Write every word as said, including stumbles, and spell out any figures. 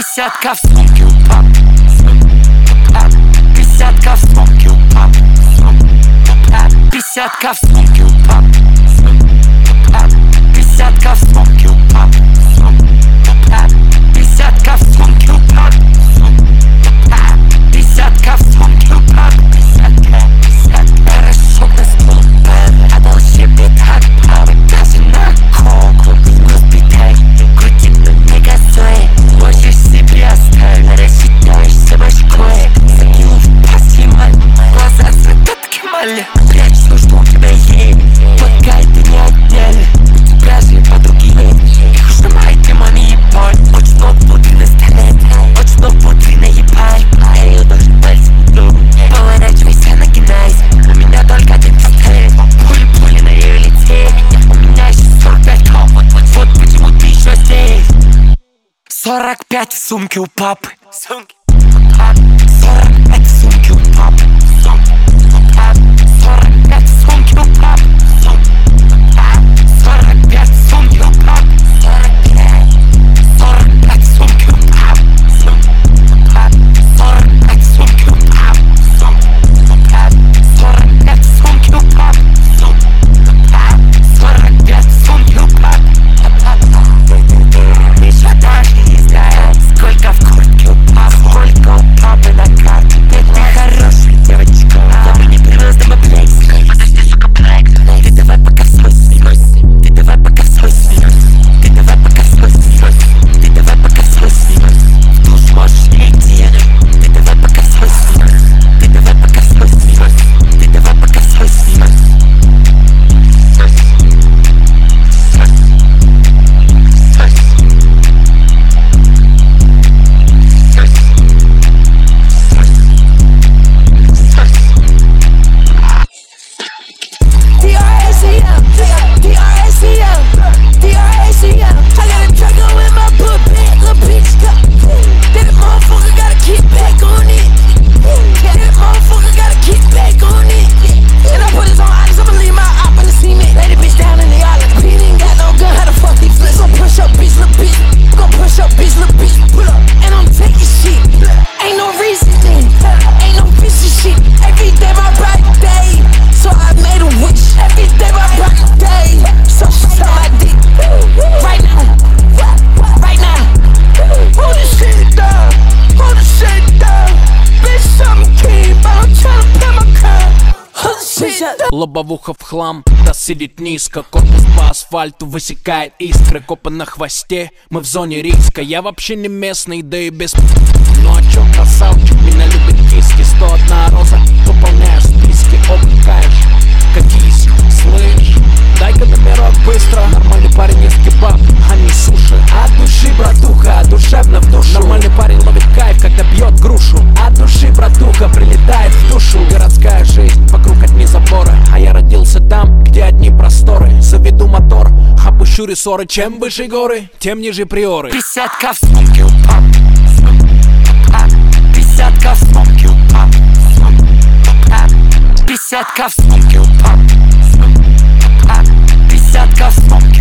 Пятьдесятка в сумке у пап, пятьдесятка в сумке у пап, пятьдесятка в сумке у пап, пятьдесятка в сумке у пап, пятьдесятка в сумке у пап, пятьдесятка в сумке у пап, хорошо наступает, а дальше битак папы, даже на коку не спитай, крутит, но не газуй, можешь себе оставить, рассчитаешься башкой, закинув пассималь, глаза цветотки мали, прячь все, что у тебя есть, пока это не отняли, у тебя же подруги есть, их уж намайте маме ебать, очень много пудры на столе, очень много пудры наебать, а я ее даже пальцем иду, поворачивайся, нагинайся, у меня только один пистолет, пули-пули на ее лице, у меня еще сорок пять ком, вот почему ты еще здесь. Сорок пять в сумке у папы, сумки, сорок пять в сумке у папы, сорок пять в сумке у папы, сорок пять в сумке у папы, сорок пять в сумке у папы, сорок пять в сумке у папы, сорок пять в сумке у папы, сорок пять в сумке у папы. Еще даже не знаю, сколько в куртке у папы, сколько у папы на карте. Ты хорошая девочка, я бы не привез домой плекс. Подожди, сука, проект. Ты давай пока свой снес, ты давай пока свой снес, ты давай пока свой снес, ты давай пока свой снес. В душ можешь не идти, ты давай пока свой снес, ты давай пока свой снес, ты давай пока свой снес. Лобовуха в хлам, да сидит низко, корпус по асфальту высекает искры, копы на хвосте, мы в зоне риска. Я вообще не местный, да и без... Ну а чё, красавчик, меня любит киски, сто одна роза, пополняю списки, обыкаешь, катись, слышь, дай-ка номерок быстро, нормальный парень ест кебаб, а не суши. От души, братуха, душевно в душу, нормальный парень ловит кайф, когда бьет грушу. От души, братуха, прилетает в душу. Городская жизнь, вокруг одни заборы, а я родился там, где одни просторы. Заведу мотор, опущу рессоры, чем выше горы, тем ниже приоры. Пятьдесятка в сумке у пап, пятьдесятка в сумке у пап, пятьдесятка в сумке у пап, пятьдесятка в сумке.